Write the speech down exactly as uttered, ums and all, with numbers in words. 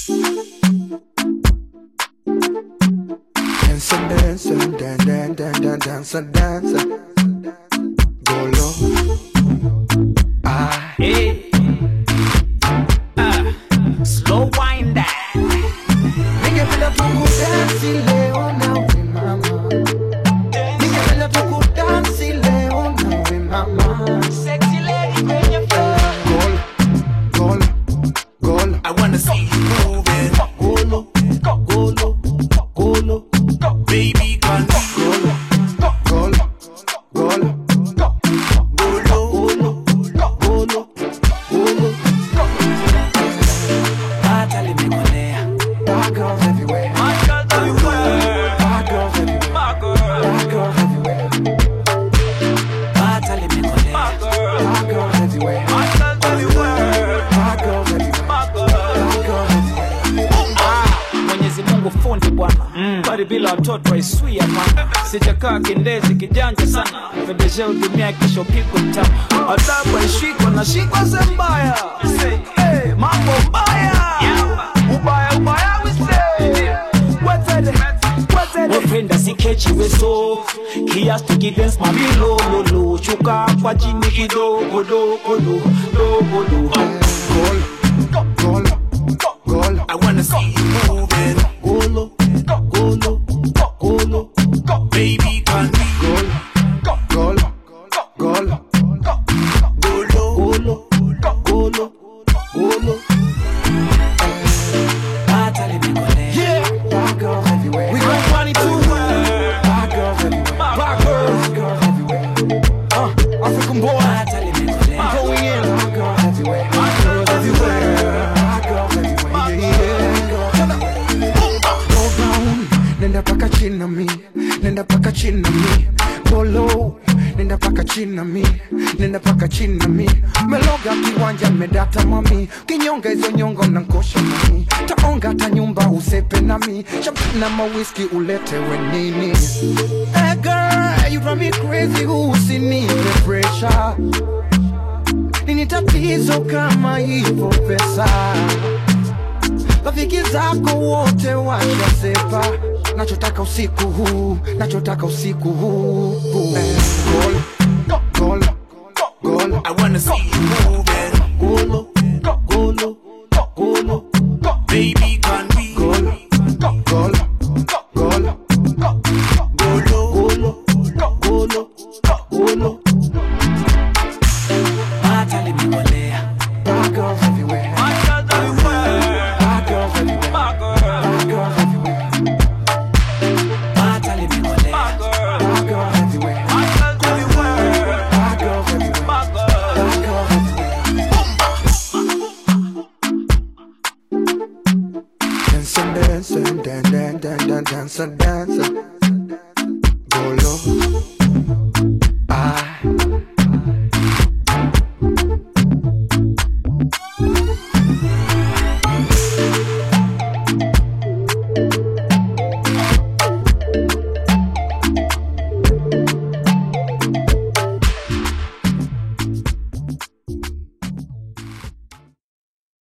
Dance, dance, dance, dance, dance, dance, dance. Go low. Ah, Hey, ah, slow wind that. ningependa tukudansi leo nawe mama. Ningependa tukudansi leo nawe mama. Sexy lady kwenye floor. Golo, golo, I wanna see you moving. golo, golo, golo, Baby, can we golo, golo, golo, go low? golo, golo. Hata limekolea. Bad girls everywhere. My girls everywhere. Bad girls everywhere. My girl. Bad girls everywhere. Hata limekolea. Bad girls everywhere. My girls everywhere. Bad girls everywhere. My girl. Bad girls everywhere. Mwenyezi Mungu fundi bwana, bali bila watoto haiswi amana. Sijakaa kindezi kijanja sana, pedeje udumia kisho piko mtama. Adabu haishikwa na shikwa zembaya. Hey, mambo mbaya. Ubaya ubaya we say. What's it? What's it? Wapenda sikechi weso. Kiasi kidance mamilo lolo. Chuka kwa chini kidogo dogo dogo dogo. Golo, golo, golo. I wanna see you moving. Golo, golo, golo. Baby, can we Golo, golo, golo. go low? Golo, golo, golo. Hata limekolea. Yeah. Bad girls everywhere. We gon' run it too. Bad girls everywhere. Bad girls. Bad girls everywhere. Uh, African boy. Hata limekolea. Going in. Bad girls everywhere. Bad girls everywhere. Bad girls everywhere. Yeah, yeah. Go down. Nenda paka chini na mi. Nenda paka chini na mi. Go low. Nenda paka chini na mi. Nenda paka chini na mi. Meloga kiwanja medata mami. Kinyonga hizo nyongo na nkosha mami. Taonga ta nyumba usepe na mi. Champagne na mawiski ulete we nini. Hey girl, you drive me crazy usinipe pressure. Nini tatizo kama hivyo pesa. Rafiki zako wote washasepa. Nachotaka usiku huu, nachotaka usiku huu. Eh, Golo, golo, golo. I wanna see you moving. Golo, golo, golo. Baby, can we Golo, golo, golo. go low? Golo, golo, golo. Hata limekolea. Bad girls everywhere. My girls everywhere. Bad girls everywhere. My girl. Bad girls everywhere. Hata limekolea. Bad girls everywhere. My girls everywhere. Bad girls everywhere. My girl. Bad girls everywhere. Dance and dance and dance and dance and dance and dance.